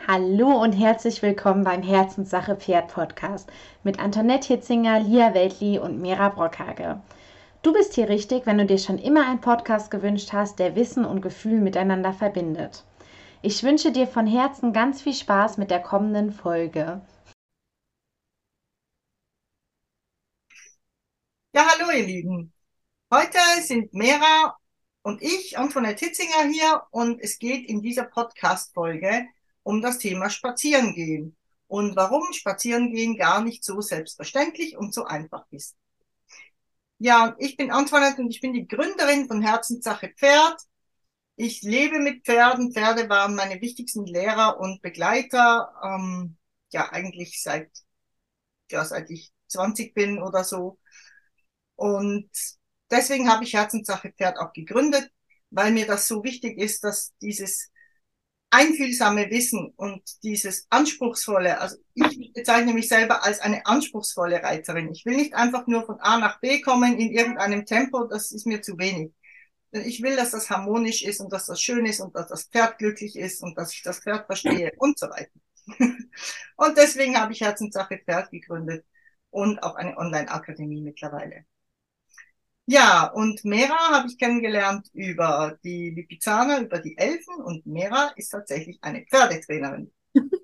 Hallo und herzlich willkommen beim Herzenssache Pferd Podcast mit Antoinette Hitzinger, Lia Weltli und Mera Brockhage. Du bist hier richtig, wenn du dir schon immer einen Podcast gewünscht hast, der Wissen und Gefühl miteinander verbindet. Ich wünsche dir von Herzen ganz viel Spaß mit der kommenden Folge. Ja, hallo ihr Lieben. Heute sind Mera und ich, Antoinette Hitzinger hier und es geht in dieser Podcast-Folge um das Thema Spazierengehen und warum Spazierengehen gar nicht so selbstverständlich und so einfach ist. Ja, ich bin Antoinette und ich bin die Gründerin von Herzenssache Pferd. Ich lebe mit Pferden. Pferde waren meine wichtigsten Lehrer und Begleiter, ja eigentlich seit ich 20 bin oder so. Und deswegen habe ich Herzenssache Pferd auch gegründet, weil mir das so wichtig ist, dass dieses einfühlsame Wissen und dieses anspruchsvolle, also ich bezeichne mich selber als eine anspruchsvolle Reiterin. Ich will nicht einfach nur von A nach B kommen in irgendeinem Tempo, das ist mir zu wenig. Denn ich will, dass das harmonisch ist und dass das schön ist und dass das Pferd glücklich ist und dass ich das Pferd verstehe und so weiter. Und deswegen habe ich Herzenssache Pferd gegründet und auch eine Online-Akademie mittlerweile. Ja, und Mera habe ich kennengelernt über die Lipizzaner, über die Elfen und Mera ist tatsächlich eine Pferdetrainerin.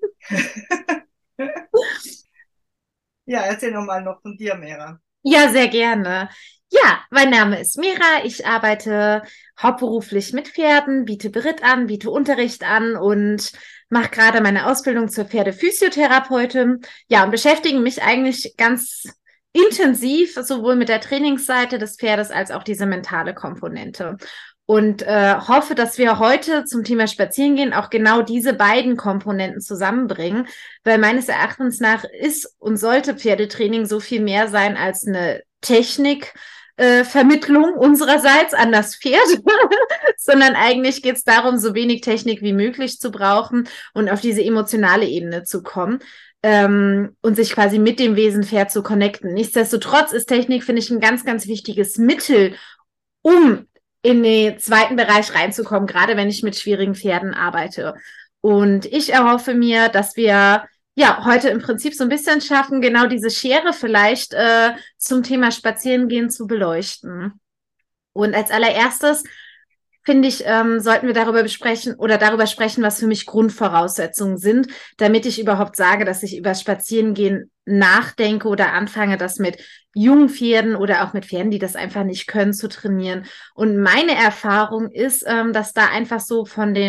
Ja, erzähl nochmal noch von dir, Mera. Ja, sehr gerne. Ja, mein Name ist Mera. Ich arbeite hauptberuflich mit Pferden, biete Beritt an, biete Unterricht an und mache gerade meine Ausbildung zur Pferdephysiotherapeutin. Ja, und beschäftige mich eigentlich ganz intensiv sowohl mit der Trainingsseite des Pferdes als auch diese mentale Komponente. Und hoffe, dass wir heute zum Thema Spazierengehen auch genau diese beiden Komponenten zusammenbringen, weil meines Erachtens nach ist und sollte Pferdetraining so viel mehr sein als eine Technik. Vermittlung unsererseits an das Pferd, sondern eigentlich geht es darum, so wenig Technik wie möglich zu brauchen und auf diese emotionale Ebene zu kommen und sich quasi mit dem Wesenpferd zu connecten. Nichtsdestotrotz ist Technik, finde ich, ein ganz, ganz wichtiges Mittel, um in den zweiten Bereich reinzukommen, gerade wenn ich mit schwierigen Pferden arbeite. Und ich erhoffe mir, dass wir ja heute im Prinzip so ein bisschen schaffen, genau diese Schere vielleicht zum Thema Spazierengehen zu beleuchten. Und als allererstes finde ich, sollten wir darüber sprechen, was für mich Grundvoraussetzungen sind, damit ich überhaupt sage, dass ich über Spazierengehen nachdenke oder anfange, das mit jungen Pferden oder auch mit Pferden, die das einfach nicht können, zu trainieren. Und meine Erfahrung ist, dass da einfach so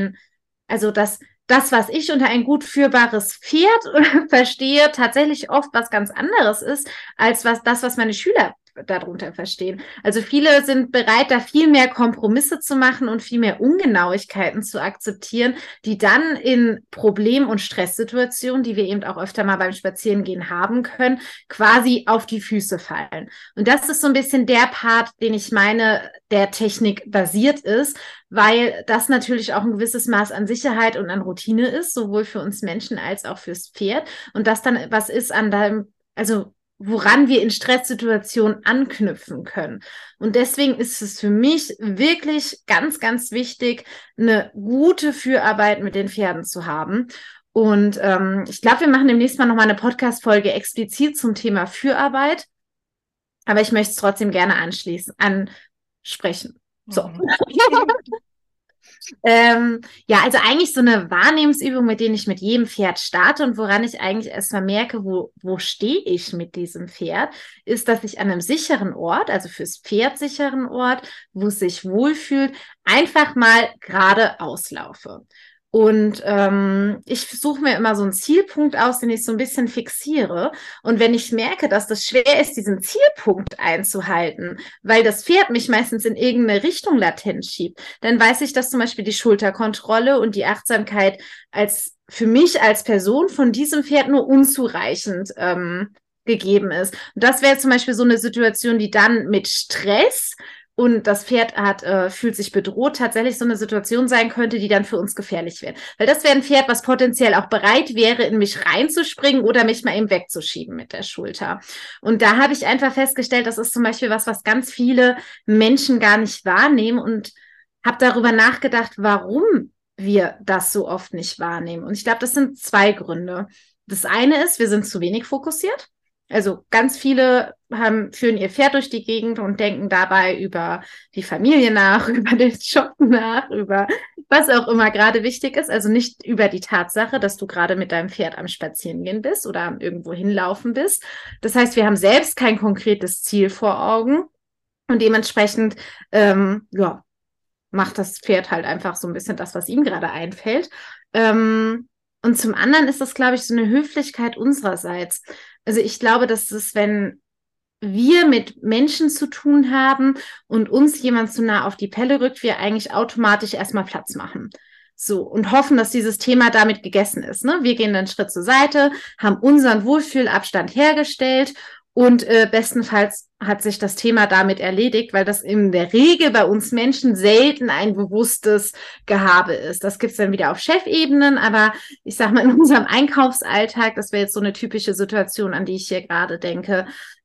also das, was ich unter ein gut führbares Pferd verstehe, tatsächlich oft was ganz anderes ist, als was meine Schüler darunter verstehen. Also viele sind bereit, da viel mehr Kompromisse zu machen und viel mehr Ungenauigkeiten zu akzeptieren, die dann in Problem- und Stresssituationen, die wir eben auch öfter mal beim Spazierengehen haben können, quasi auf die Füße fallen. Und das ist so ein bisschen der Part, den ich meine, der Technik basiert ist, weil das natürlich auch ein gewisses Maß an Sicherheit und an Routine ist, sowohl für uns Menschen als auch fürs Pferd. Und das dann was ist an deinem, also woran wir in Stresssituationen anknüpfen können. Und deswegen ist es für mich wirklich ganz, ganz wichtig, eine gute Fürarbeit mit den Pferden zu haben. Und ich glaube, wir machen demnächst mal nochmal eine Podcast-Folge explizit zum Thema Fürarbeit. Aber ich möchte es trotzdem gerne ansprechen. So. Mhm. Ja, also eigentlich so eine Wahrnehmungsübung, mit denen ich mit jedem Pferd starte und woran ich eigentlich erstmal merke, wo stehe ich mit diesem Pferd, ist, dass ich an einem sicheren Ort, also fürs Pferd sicheren Ort, wo es sich wohlfühlt, einfach mal gerade auslaufe. Und ich suche mir immer so einen Zielpunkt aus, den ich so ein bisschen fixiere. Und wenn ich merke, dass das schwer ist, diesen Zielpunkt einzuhalten, weil das Pferd mich meistens in irgendeine Richtung latent schiebt, dann weiß ich, dass zum Beispiel die Schulterkontrolle und die Achtsamkeit für mich als Person von diesem Pferd nur unzureichend gegeben ist. Und das wäre zum Beispiel so eine Situation, die dann mit Stress und das Pferd fühlt sich bedroht, tatsächlich so eine Situation sein könnte, die dann für uns gefährlich wäre. Weil das wäre ein Pferd, was potenziell auch bereit wäre, in mich reinzuspringen oder mich mal eben wegzuschieben mit der Schulter. Und da habe ich einfach festgestellt, das ist zum Beispiel was ganz viele Menschen gar nicht wahrnehmen und habe darüber nachgedacht, warum wir das so oft nicht wahrnehmen. Und ich glaube, das sind zwei Gründe. Das eine ist, wir sind zu wenig fokussiert. Also ganz viele führen ihr Pferd durch die Gegend und denken dabei über die Familie nach, über den Job nach, über was auch immer gerade wichtig ist. Also nicht über die Tatsache, dass du gerade mit deinem Pferd am Spazierengehen bist oder am irgendwo hinlaufen bist. Das heißt, wir haben selbst kein konkretes Ziel vor Augen und dementsprechend, ja, macht das Pferd halt einfach so ein bisschen das, was ihm gerade einfällt. Und zum anderen ist das, glaube ich, so eine Höflichkeit unsererseits. Also ich glaube, dass es, wenn wir mit Menschen zu tun haben und uns jemand zu nah auf die Pelle rückt, wir eigentlich automatisch erstmal Platz machen. So, und hoffen, dass dieses Thema damit gegessen ist. Ne? Wir gehen einen Schritt zur Seite, haben unseren Wohlfühlabstand hergestellt und bestenfalls hat sich das Thema damit erledigt, weil das in der Regel bei uns Menschen selten ein bewusstes Gehabe ist. Das gibt's dann wieder auf Chefebenen, aber ich sag mal, in unserem Einkaufsalltag, das wäre jetzt so eine typische Situation, an die ich hier gerade denke,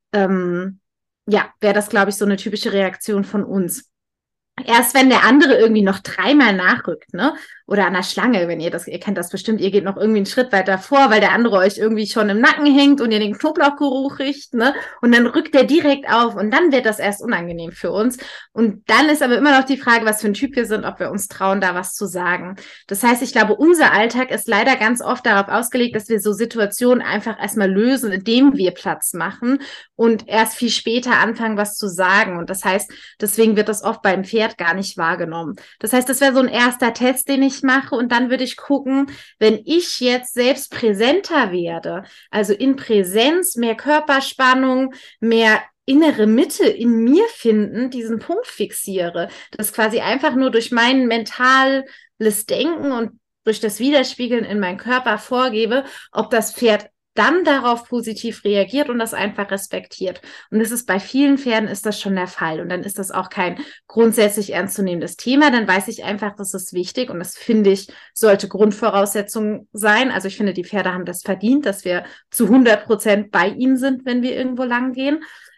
ja, wäre das, glaube ich, so eine typische Reaktion von uns. Erst wenn der andere irgendwie noch dreimal nachrückt, ne? Oder an der Schlange, wenn ihr kennt das bestimmt, ihr geht noch irgendwie einen Schritt weiter vor, weil der andere euch irgendwie schon im Nacken hängt und ihr den Knoblauchgeruch riecht, ne? Und dann rückt der direkt auf und dann wird das erst unangenehm für uns. Und dann ist aber immer noch die Frage, was für ein Typ wir sind, ob wir uns trauen, da was zu sagen. Das heißt, ich glaube, unser Alltag ist leider ganz oft darauf ausgelegt, dass wir so Situationen einfach erstmal lösen, indem wir Platz machen und erst viel später anfangen, was zu sagen. Und das heißt, deswegen wird das oft beim Pferd gar nicht wahrgenommen. Das heißt, das wäre so ein erster Test, den ich mache und dann würde ich gucken, wenn ich jetzt selbst präsenter werde, also in Präsenz, mehr Körperspannung, mehr innere Mitte in mir finden, diesen Punkt fixiere, das quasi einfach nur durch mein mentales Denken und durch das Widerspiegeln in meinen Körper vorgebe, ob das Pferd dann darauf positiv reagiert und das einfach respektiert. Und das ist bei vielen Pferden ist das schon der Fall. Und dann ist das auch kein grundsätzlich ernstzunehmendes Thema. Dann weiß ich einfach, das ist wichtig und das finde ich, sollte Grundvoraussetzung sein. Also ich finde, die Pferde haben das verdient, dass wir zu 100% bei ihnen sind, wenn wir irgendwo lang gehen.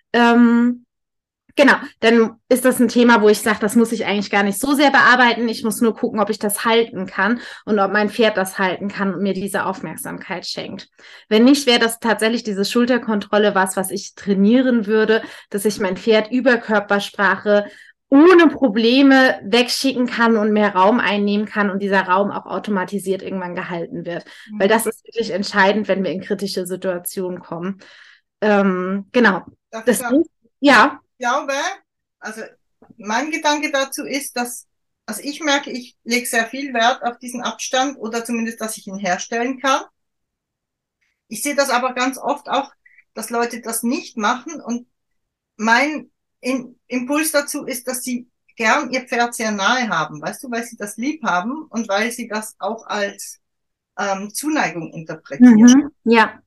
Genau, dann ist das ein Thema, wo ich sage, das muss ich eigentlich gar nicht so sehr bearbeiten. Ich muss nur gucken, ob ich das halten kann und ob mein Pferd das halten kann und mir diese Aufmerksamkeit schenkt. Wenn nicht, wäre das tatsächlich diese Schulterkontrolle was ich trainieren würde, dass ich mein Pferd über Körpersprache ohne Probleme wegschicken kann und mehr Raum einnehmen kann und dieser Raum auch automatisiert irgendwann gehalten wird. Weil das ist wirklich entscheidend, wenn wir in kritische Situationen kommen. Genau. Ja. Ich glaube, also mein Gedanke dazu ist, dass, also ich merke, ich lege sehr viel Wert auf diesen Abstand oder zumindest, dass ich ihn herstellen kann. Ich sehe das aber ganz oft auch, dass Leute das nicht machen und mein Impuls dazu ist, dass sie gern ihr Pferd sehr nahe haben, weißt du, weil sie das lieb haben und weil sie das auch als Zuneigung interpretieren. Ja.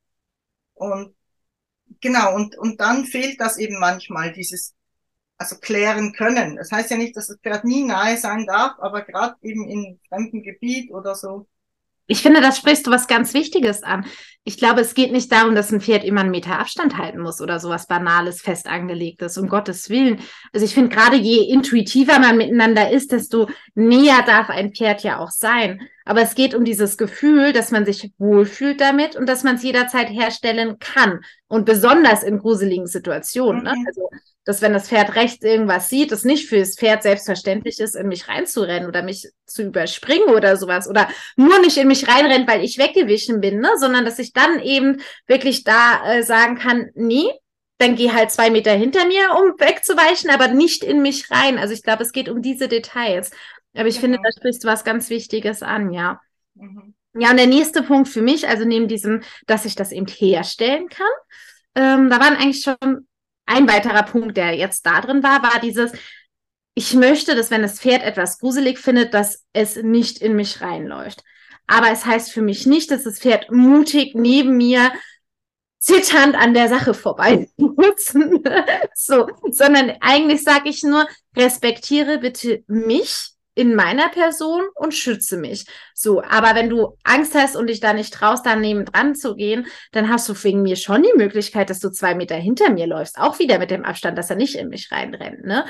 Und genau, und dann fehlt das eben manchmal, dieses, also klären können. Das heißt ja nicht, dass das Pferd nie nahe sein darf, aber gerade eben in fremdem Gebiet oder so. Ich finde, das sprichst du was ganz Wichtiges an. Ich glaube, es geht nicht darum, dass ein Pferd immer einen Meter Abstand halten muss oder sowas Banales, fest angelegtes, um Gottes Willen. Also ich finde, gerade je intuitiver man miteinander ist, desto näher darf ein Pferd ja auch sein. Aber es geht um dieses Gefühl, dass man sich wohlfühlt damit und dass man es jederzeit herstellen kann. Und besonders in gruseligen Situationen. Ne? Also, dass wenn das Pferd rechts irgendwas sieht, es nicht für das Pferd selbstverständlich ist, in mich reinzurennen oder mich zu überspringen oder sowas. Oder nur nicht in mich reinrennt, weil ich weggewichen bin, ne? Sondern dass ich dann eben wirklich da sagen kann, nee, dann geh halt 2 Meter hinter mir, um wegzuweichen, aber nicht in mich rein. Also ich glaube, es geht um diese Details. Aber ich finde, da sprichst du was ganz Wichtiges an, ja. Ja, und der nächste Punkt für mich, also neben diesem, dass ich das eben herstellen kann, da waren eigentlich schon ein weiterer Punkt, der jetzt da drin war dieses, ich möchte, dass wenn das Pferd etwas gruselig findet, dass es nicht in mich reinläuft. Aber es heißt für mich nicht, dass das Pferd mutig neben mir zitternd an der Sache vorbei muss. So, sondern eigentlich sage ich nur, respektiere bitte mich in meiner Person und schütze mich. So, aber wenn du Angst hast und dich da nicht traust, daneben dran zu gehen, dann hast du wegen mir schon die Möglichkeit, dass du 2 Meter hinter mir läufst, auch wieder mit dem Abstand, dass er nicht in mich reinrennt, ne?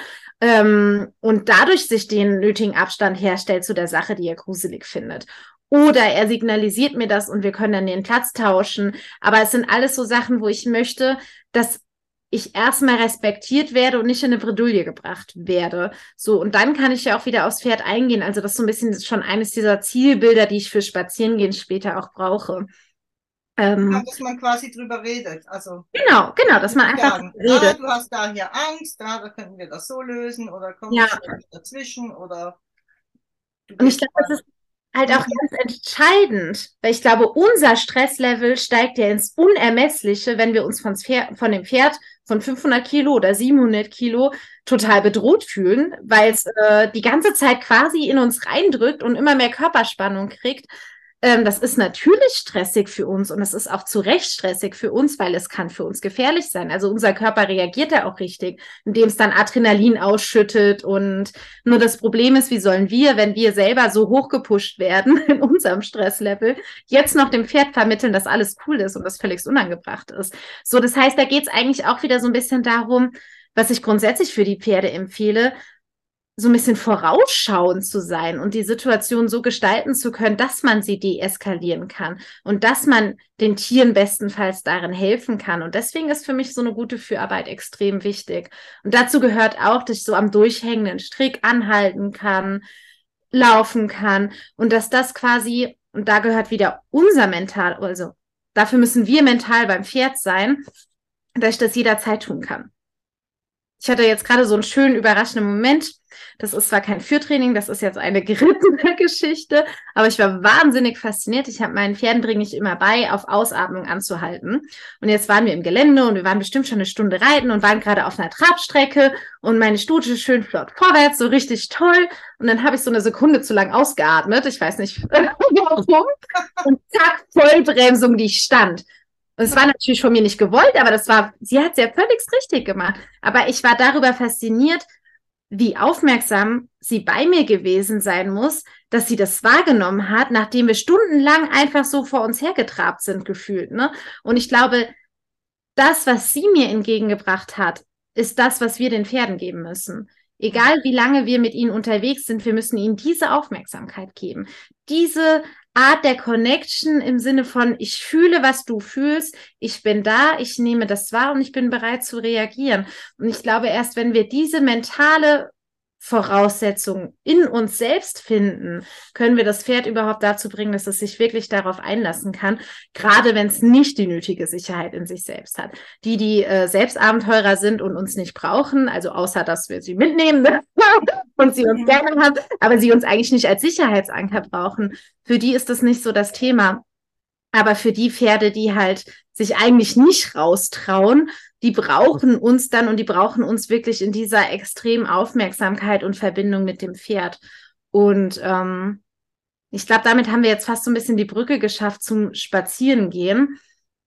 Und dadurch sich den nötigen Abstand herstellt zu der Sache, die er gruselig findet. Oder er signalisiert mir das und wir können dann den Platz tauschen. Aber es sind alles so Sachen, wo ich möchte, dass ich erstmal respektiert werde und nicht in eine Bredouille gebracht werde. So, und dann kann ich ja auch wieder aufs Pferd eingehen. Also das ist so ein bisschen schon eines dieser Zielbilder, die ich für Spazierengehen später auch brauche. Ja, dass man quasi drüber redet. Also Genau, dass man einfach sagen, redet. du hast da hier Angst, da könnten wir das so lösen oder komm Ja, jetzt schnell dazwischen oder du und ich gehst glaube, das mal. ist halt auch ganz entscheidend, weil ich glaube, unser Stresslevel steigt ja ins Unermessliche, wenn wir uns von dem Pferd von 500 Kilo oder 700 Kilo total bedroht fühlen, weil es die ganze Zeit quasi in uns reindrückt und immer mehr Körperspannung kriegt. Das ist natürlich stressig für uns und es ist auch zu Recht stressig für uns, weil es kann für uns gefährlich sein. Also unser Körper reagiert da auch richtig, indem es dann Adrenalin ausschüttet. Und nur das Problem ist, wie sollen wir, wenn wir selber so hochgepusht werden in unserem Stresslevel, jetzt noch dem Pferd vermitteln, dass alles cool ist und das völlig unangebracht ist. So, das heißt, da geht es eigentlich auch wieder so ein bisschen darum, was ich grundsätzlich für die Pferde empfehle, so ein bisschen vorausschauend zu sein und die Situation so gestalten zu können, dass man sie deeskalieren kann und dass man den Tieren bestenfalls darin helfen kann. Und deswegen ist für mich so eine gute Fürarbeit extrem wichtig. Und dazu gehört auch, dass ich so am durchhängenden Strick anhalten kann, laufen kann und dass das quasi, und da gehört wieder unser Mental, also dafür müssen wir mental beim Pferd sein, dass ich das jederzeit tun kann. Ich hatte jetzt gerade so einen schönen, überraschenden Moment. Das ist zwar kein Führtraining, das ist jetzt eine gerittene Geschichte, aber ich war wahnsinnig fasziniert. Ich habe meinen Pferden bringe ich immer bei, auf Ausatmung anzuhalten. Und jetzt waren wir im Gelände und wir waren bestimmt schon eine Stunde reiten und waren gerade auf einer Trabstrecke und meine Stute schön flott vorwärts, so richtig toll. Und dann habe ich so eine Sekunde zu lang ausgeatmet. Ich weiß nicht warum. Und zack, Vollbremsung, die ich stand. Und es war natürlich von mir nicht gewollt, aber sie hat es ja völlig richtig gemacht. Aber ich war darüber fasziniert, wie aufmerksam sie bei mir gewesen sein muss, dass sie das wahrgenommen hat, nachdem wir stundenlang einfach so vor uns hergetrabt sind, gefühlt, ne? Und ich glaube, das, was sie mir entgegengebracht hat, ist das, was wir den Pferden geben müssen. Egal wie lange wir mit ihnen unterwegs sind, wir müssen ihnen diese Aufmerksamkeit geben. Diese Art der Connection im Sinne von, ich fühle, was du fühlst, ich bin da, ich nehme das wahr und ich bin bereit zu reagieren. Und ich glaube, erst wenn wir diese mentale Voraussetzungen in uns selbst finden, können wir das Pferd überhaupt dazu bringen, dass es sich wirklich darauf einlassen kann, gerade wenn es nicht die nötige Sicherheit in sich selbst hat. Die Selbstabenteurer sind und uns nicht brauchen, also außer, dass wir sie mitnehmen und sie uns gerne haben, aber sie uns eigentlich nicht als Sicherheitsanker brauchen, für die ist das nicht so das Thema. Aber für die Pferde, die halt sich eigentlich nicht raustrauen, die brauchen uns dann und die brauchen uns wirklich in dieser extremen Aufmerksamkeit und Verbindung mit dem Pferd. Und ich glaube, damit haben wir jetzt fast so ein bisschen die Brücke geschafft zum Spazierengehen.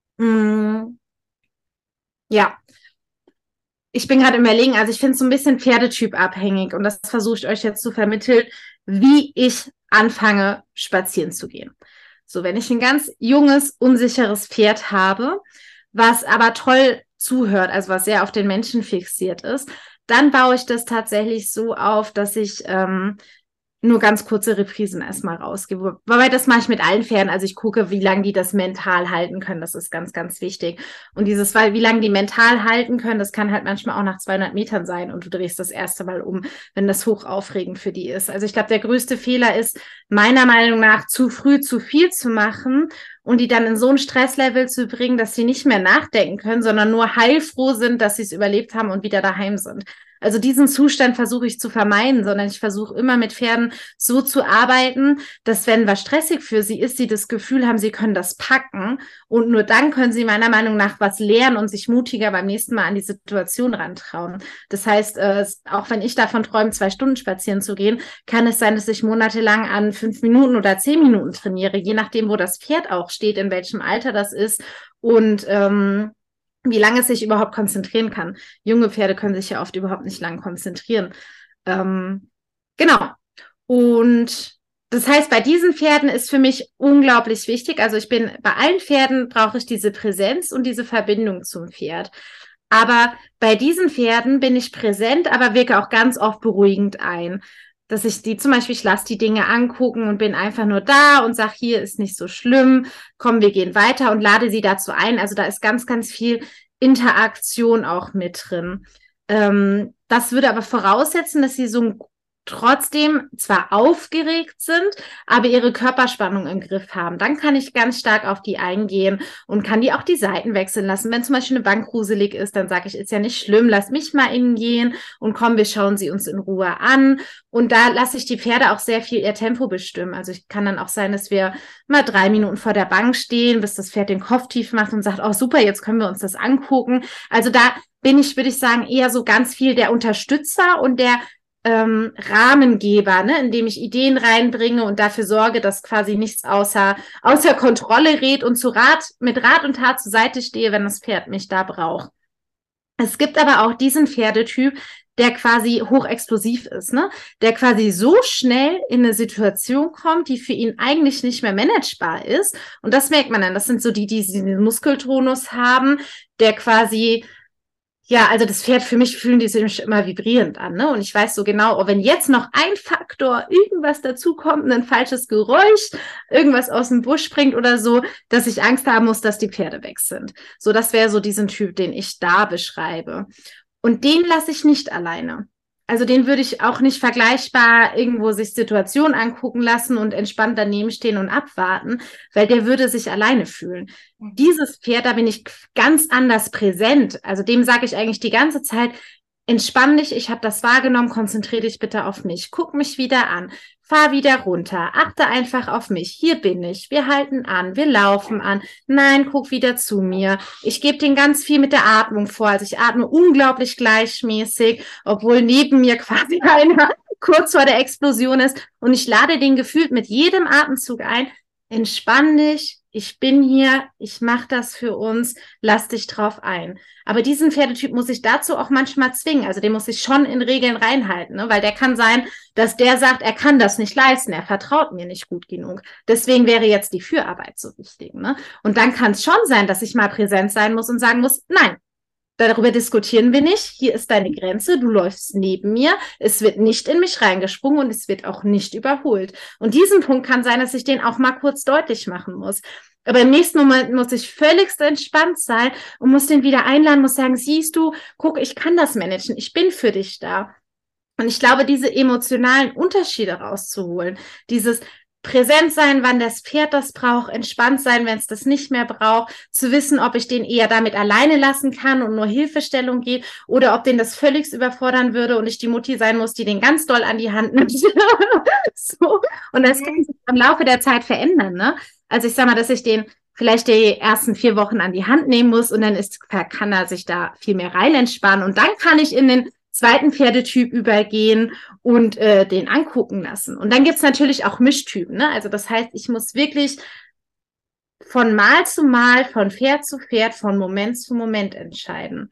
Ja, ich bin gerade überlegen, also ich finde es so ein bisschen Pferdetyp abhängig und das versuche ich euch jetzt zu vermitteln, wie ich anfange, spazieren zu gehen. So, wenn ich ein ganz junges, unsicheres Pferd habe, was aber toll zuhört, also was sehr auf den Menschen fixiert ist, dann baue ich das tatsächlich so auf, dass ich nur ganz kurze Reprisen erstmal rausgebe. Wobei das mache ich mit allen Pferden. Also ich gucke, wie lange die das mental halten können. Das ist ganz, ganz wichtig. Und wie lange die mental halten können, das kann halt manchmal auch nach 200 Metern sein und du drehst das erste Mal um, wenn das hoch aufregend für die ist. Also ich glaube, der größte Fehler ist, meiner Meinung nach, zu früh zu viel zu machen und die dann in so ein Stresslevel zu bringen, dass sie nicht mehr nachdenken können, sondern nur heilfroh sind, dass sie es überlebt haben und wieder daheim sind. Also diesen Zustand versuche ich zu vermeiden, sondern ich versuche immer mit Pferden so zu arbeiten, dass wenn was stressig für sie ist, sie das Gefühl haben, sie können das packen und nur dann können sie meiner Meinung nach was lernen und sich mutiger beim nächsten Mal an die Situation rantrauen. Das heißt, auch wenn ich davon träume, 2 Stunden spazieren zu gehen, kann es sein, dass ich monatelang an 5 Minuten oder 10 Minuten trainiere, je nachdem, wo das Pferd auch steht, in welchem Alter das ist und wie lange es sich überhaupt konzentrieren kann. Junge Pferde können sich ja oft überhaupt nicht lang konzentrieren. Genau. Und das heißt, bei diesen Pferden ist für mich unglaublich wichtig. Also bei allen Pferden brauche ich diese Präsenz und diese Verbindung zum Pferd. Aber bei diesen Pferden bin ich präsent, aber wirke auch ganz oft beruhigend ein. Dass ich lasse die Dinge angucken und bin einfach nur da und sage, hier ist nicht so schlimm, komm, wir gehen weiter und lade sie dazu ein. Also da ist ganz, ganz viel Interaktion auch mit drin. Das würde aber voraussetzen, dass sie trotzdem zwar aufgeregt sind, aber ihre Körperspannung im Griff haben. Dann kann ich ganz stark auf die eingehen und kann die auch die Seiten wechseln lassen. Wenn zum Beispiel eine Bank gruselig ist, dann sage ich, ist ja nicht schlimm, lass mich mal innen gehen und komm, wir schauen sie uns in Ruhe an. Und da lasse ich die Pferde auch sehr viel ihr Tempo bestimmen. Also ich kann dann auch sein, dass wir mal 3 Minuten vor der Bank stehen, bis das Pferd den Kopf tief macht und sagt, oh super, jetzt können wir uns das angucken. Also da bin ich, würde ich sagen, eher so ganz viel der Unterstützer und der Rahmengeber, ne, indem ich Ideen reinbringe und dafür sorge, dass quasi nichts außer Kontrolle gerät und mit Rat und Tat zur Seite stehe, wenn das Pferd mich da braucht. Es gibt aber auch diesen Pferdetyp, der quasi hochexplosiv ist, ne? Der quasi so schnell in eine Situation kommt, die für ihn eigentlich nicht mehr managebar ist. Und das merkt man dann. Das sind so die diesen Muskeltonus haben, der quasi ja, also das Pferd, für mich fühlen die sich immer vibrierend an, ne? Und ich weiß so genau, oh, wenn jetzt noch ein Faktor, irgendwas dazukommt, ein falsches Geräusch, irgendwas aus dem Busch springt oder so, dass ich Angst haben muss, dass die Pferde weg sind. So, das wäre so diesen Typ, den ich da beschreibe. Und den lasse ich nicht alleine. Also den würde ich auch nicht vergleichbar irgendwo sich Situationen angucken lassen und entspannt daneben stehen und abwarten, weil der würde sich alleine fühlen. Dieses Pferd, da bin ich ganz anders präsent. Also dem sage ich eigentlich die ganze Zeit, entspann dich, ich habe das wahrgenommen, konzentriere dich bitte auf mich. Guck mich wieder an, fahr wieder runter, achte einfach auf mich. Hier bin ich, wir halten an, wir laufen an. Nein, guck wieder zu mir. Ich gebe den ganz viel mit der Atmung vor. Also ich atme unglaublich gleichmäßig, obwohl neben mir quasi einer kurz vor der Explosion ist. Und ich lade den gefühlt mit jedem Atemzug ein, entspann dich, ich bin hier, ich mache das für uns, lass dich drauf ein. Aber diesen Pferdetyp muss ich dazu auch manchmal zwingen. Also den muss ich schon in Regeln reinhalten, ne? Weil der kann sein, dass der sagt, er kann das nicht leisten, er vertraut mir nicht gut genug. Deswegen wäre jetzt die Fürarbeit so wichtig, ne? Und dann kann es schon sein, dass ich mal präsent sein muss und sagen muss, nein, darüber diskutieren wir nicht. Hier ist deine Grenze. Du läufst neben mir. Es wird nicht in mich reingesprungen und es wird auch nicht überholt. Und diesen Punkt kann sein, dass ich den auch mal kurz deutlich machen muss. Aber im nächsten Moment muss ich völligst entspannt sein und muss den wieder einladen, muss sagen, siehst du, guck, ich kann das managen. Ich bin für dich da. Und ich glaube, diese emotionalen Unterschiede rauszuholen, dieses präsent sein, wann das Pferd das braucht, entspannt sein, wenn es das nicht mehr braucht, zu wissen, ob ich den eher damit alleine lassen kann und nur Hilfestellung geht oder ob den das völlig überfordern würde und ich die Mutti sein muss, die den ganz doll an die Hand nimmt. So. Und das kann sich im Laufe der Zeit verändern, ne? Also ich sag mal, dass ich den vielleicht die ersten 4 Wochen an die Hand nehmen muss und dann kann er sich da viel mehr rein entspannen und dann kann ich in den zweiten Pferdetyp übergehen und den angucken lassen. Und dann gibt's natürlich auch Mischtypen, ne? Also das heißt, ich muss wirklich von Mal zu Mal, von Pferd zu Pferd, von Moment zu Moment entscheiden.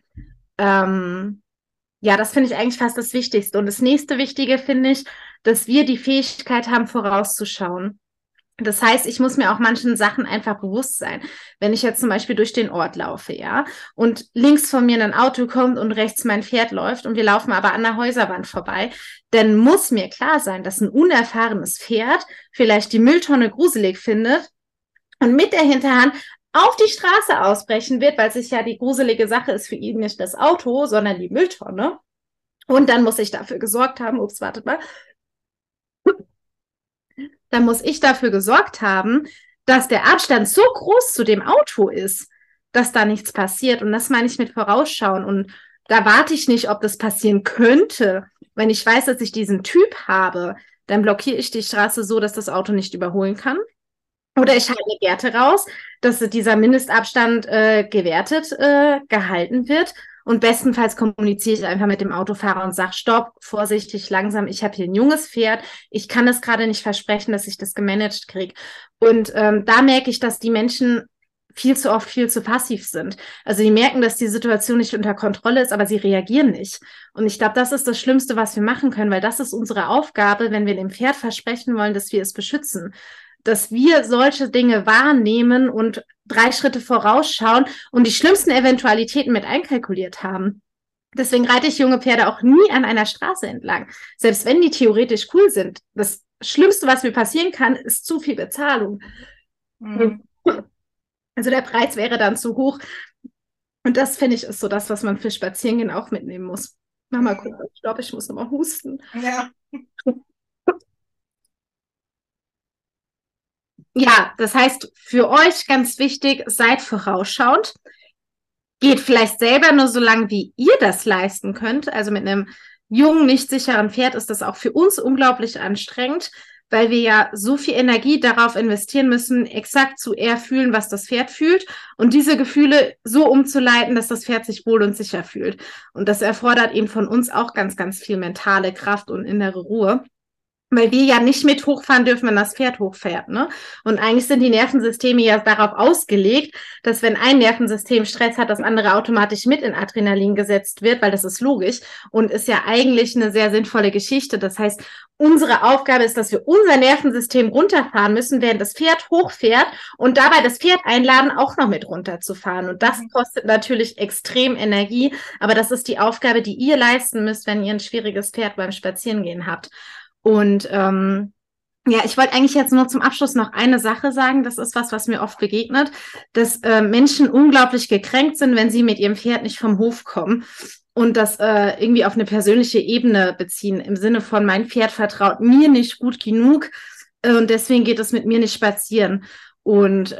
Ja, das finde ich eigentlich fast das Wichtigste. Und das nächste Wichtige finde ich, dass wir die Fähigkeit haben, vorauszuschauen. Das heißt, ich muss mir auch manchen Sachen einfach bewusst sein. Wenn ich jetzt zum Beispiel durch den Ort laufe, ja, und links von mir ein Auto kommt und rechts mein Pferd läuft und wir laufen aber an der Häuserwand vorbei, dann muss mir klar sein, dass ein unerfahrenes Pferd vielleicht die Mülltonne gruselig findet und mit der Hinterhand auf die Straße ausbrechen wird, weil sich ja die gruselige Sache ist für ihn nicht das Auto, sondern die Mülltonne. Und dann muss ich dafür gesorgt haben, dann muss ich dafür gesorgt haben, dass der Abstand so groß zu dem Auto ist, dass da nichts passiert. Und das meine ich mit Vorausschauen. Und da warte ich nicht, ob das passieren könnte. Wenn ich weiß, dass ich diesen Typ habe, dann blockiere ich die Straße so, dass das Auto nicht überholen kann. Oder ich halte eine Gerte raus, dass dieser Mindestabstand gehalten wird. Und bestenfalls kommuniziere ich einfach mit dem Autofahrer und sage, stopp, vorsichtig, langsam, ich habe hier ein junges Pferd, ich kann es gerade nicht versprechen, dass ich das gemanagt kriege. Und da merke ich, dass die Menschen viel zu oft viel zu passiv sind. Also die merken, dass die Situation nicht unter Kontrolle ist, aber sie reagieren nicht. Und ich glaube, das ist das Schlimmste, was wir machen können, weil das ist unsere Aufgabe, wenn wir dem Pferd versprechen wollen, dass wir es beschützen. Dass wir solche Dinge wahrnehmen und 3 Schritte vorausschauen und die schlimmsten Eventualitäten mit einkalkuliert haben. Deswegen reite ich junge Pferde auch nie an einer Straße entlang. Selbst wenn die theoretisch cool sind. Das Schlimmste, was mir passieren kann, ist zu viel Bezahlung. Mhm. Also der Preis wäre dann zu hoch. Und das, finde ich, ist so das, was man für Spazierengehen auch mitnehmen muss. Mach mal gucken. Ich glaube, ich muss nochmal husten. Ja. Ja, das heißt, für euch ganz wichtig, seid vorausschauend. Geht vielleicht selber nur so lange, wie ihr das leisten könnt. Also mit einem jungen, nicht sicheren Pferd ist das auch für uns unglaublich anstrengend, weil wir ja so viel Energie darauf investieren müssen, exakt zu erfühlen, was das Pferd fühlt und diese Gefühle so umzuleiten, dass das Pferd sich wohl und sicher fühlt. Und das erfordert eben von uns auch ganz, ganz viel mentale Kraft und innere Ruhe. Weil wir ja nicht mit hochfahren dürfen, wenn das Pferd hochfährt, ne? Und eigentlich sind die Nervensysteme ja darauf ausgelegt, dass wenn ein Nervensystem Stress hat, das andere automatisch mit in Adrenalin gesetzt wird, weil das ist logisch und ist ja eigentlich eine sehr sinnvolle Geschichte. Das heißt, unsere Aufgabe ist, dass wir unser Nervensystem runterfahren müssen, während das Pferd hochfährt und dabei das Pferd einladen, auch noch mit runterzufahren. Und das kostet natürlich extrem Energie, aber das ist die Aufgabe, die ihr leisten müsst, wenn ihr ein schwieriges Pferd beim Spazierengehen habt. Und ja, ich wollte eigentlich jetzt nur zum Abschluss noch eine Sache sagen. Das ist was mir oft begegnet, dass Menschen unglaublich gekränkt sind, wenn sie mit ihrem Pferd nicht vom Hof kommen und das irgendwie auf eine persönliche Ebene beziehen, im Sinne von, mein Pferd vertraut mir nicht gut genug und deswegen geht es mit mir nicht spazieren. Und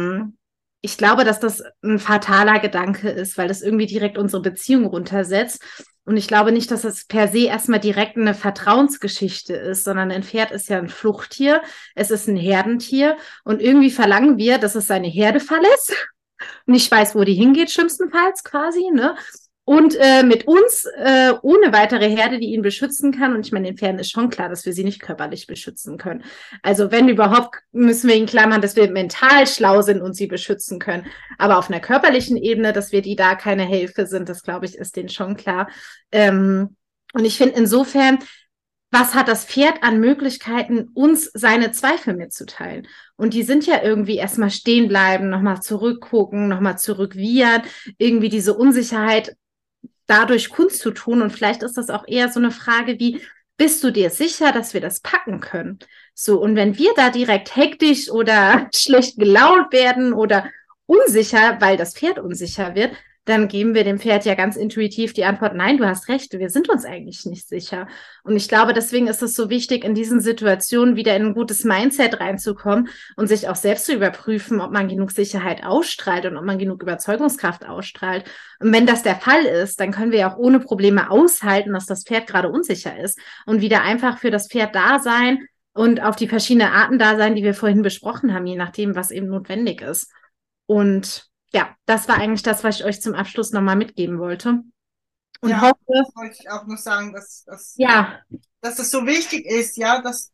ich glaube, dass das ein fataler Gedanke ist, weil das irgendwie direkt unsere Beziehung runtersetzt. Und ich glaube nicht, dass es per se erstmal direkt eine Vertrauensgeschichte ist, sondern ein Pferd ist ja ein Fluchttier, es ist ein Herdentier und irgendwie verlangen wir, dass es seine Herde verlässt, nicht weiß, wo die hingeht, schlimmstenfalls quasi, ne? Und mit uns ohne weitere Herde, die ihn beschützen kann. Und ich meine, den Pferden ist schon klar, dass wir sie nicht körperlich beschützen können. Also wenn überhaupt, müssen wir ihnen klar machen, dass wir mental schlau sind und sie beschützen können. Aber auf einer körperlichen Ebene, dass wir die da keine Hilfe sind, das glaube ich, ist denen schon klar. Und ich finde insofern, was hat das Pferd an Möglichkeiten, uns seine Zweifel mitzuteilen? Und die sind ja irgendwie erstmal stehen bleiben, nochmal zurückgucken, nochmal zurückwiehern, irgendwie diese Unsicherheit dadurch kundzutun. Und vielleicht ist das auch eher so eine Frage wie, bist du dir sicher, dass wir das packen können? So, und wenn wir da direkt hektisch oder schlecht gelaunt werden oder unsicher, weil das Pferd unsicher wird, dann geben wir dem Pferd ja ganz intuitiv die Antwort, nein, du hast recht, wir sind uns eigentlich nicht sicher. Und ich glaube, deswegen ist es so wichtig, in diesen Situationen wieder in ein gutes Mindset reinzukommen und sich auch selbst zu überprüfen, ob man genug Sicherheit ausstrahlt und ob man genug Überzeugungskraft ausstrahlt. Und wenn das der Fall ist, dann können wir ja auch ohne Probleme aushalten, dass das Pferd gerade unsicher ist und wieder einfach für das Pferd da sein und auf die verschiedenen Arten da sein, die wir vorhin besprochen haben, je nachdem, was eben notwendig ist. Und ja, das war eigentlich das, was ich euch zum Abschluss nochmal mitgeben wollte. Und ja, hoffe, das wollte ich auch noch sagen, dass das so wichtig ist, ja, dass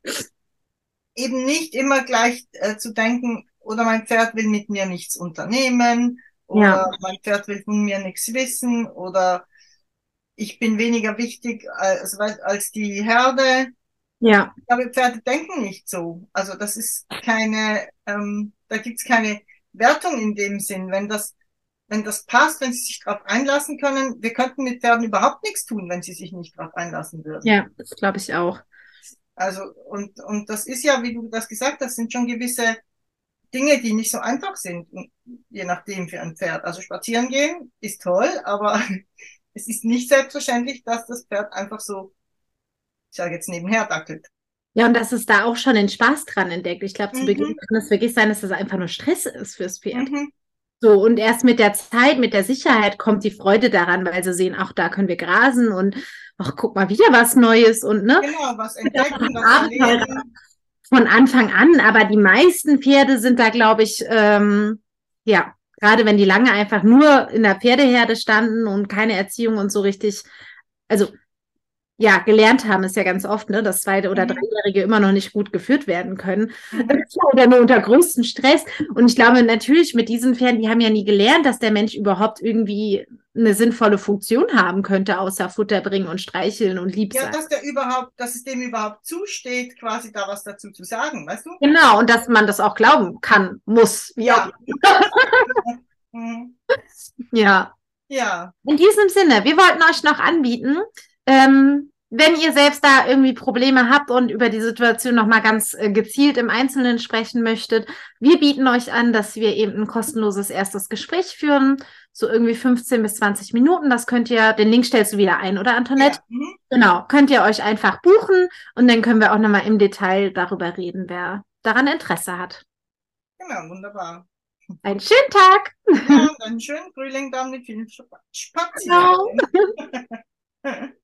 eben nicht immer gleich zu denken, oder mein Pferd will mit mir nichts unternehmen, oder mein Pferd will von mir nichts wissen, oder ich bin weniger wichtig als die Herde. Ja. Aber Pferde denken nicht so. Also das ist keine, da gibt's keine Wertung in dem Sinn. Wenn das passt, wenn sie sich darauf einlassen können, wir könnten mit Pferden überhaupt nichts tun, wenn sie sich nicht darauf einlassen würden. Ja, das glaube ich auch. Also, und das ist ja, wie du das gesagt hast, sind schon gewisse Dinge, die nicht so einfach sind, je nachdem für ein Pferd. Also spazieren gehen ist toll, aber es ist nicht selbstverständlich, dass das Pferd einfach so, ich sage jetzt, nebenher dackelt. Ja, und dass es da auch schon den Spaß dran entdeckt. Ich glaube, zu Beginn kann es wirklich sein, dass das einfach nur Stress ist fürs Pferd. So, und erst mit der Zeit, mit der Sicherheit kommt die Freude daran, weil sie sehen, auch da können wir grasen und ach, guck mal, wieder was Neues und ne? Genau, was entdecken, was erleben. Von Anfang an, aber die meisten Pferde sind da, glaube ich, ja, gerade wenn die lange einfach nur in der Pferdeherde standen und keine Erziehung und so richtig, also ja, gelernt haben, ist ja ganz oft, ne, dass 2- oder Mhm. 3-Jährige immer noch nicht gut geführt werden können. Mhm. Oder nur unter größtem Stress. Und ich glaube natürlich mit diesen Pferden, die haben ja nie gelernt, dass der Mensch überhaupt irgendwie eine sinnvolle Funktion haben könnte, außer Futter bringen und streicheln und lieb Ja, sein. dass es dem überhaupt zusteht, quasi da was dazu zu sagen, weißt du? Genau, und dass man das auch glauben kann, muss, wie auch Ja. immer. Mhm. Ja. Ja, In diesem Sinne, wir wollten euch noch anbieten, wenn ihr selbst da irgendwie Probleme habt und über die Situation nochmal ganz gezielt im Einzelnen sprechen möchtet, wir bieten euch an, dass wir eben ein kostenloses erstes Gespräch führen, so irgendwie 15 bis 20 Minuten. Das könnt ihr, den Link stellst du wieder ein, oder Antoinette? ja. Mhm. Genau, könnt ihr euch einfach buchen und dann können wir auch nochmal im Detail darüber reden, wer daran Interesse hat. Genau, wunderbar. Einen schönen Tag! Ja, und einen schönen Frühling dann mit vielen Genau. Spaziergängen.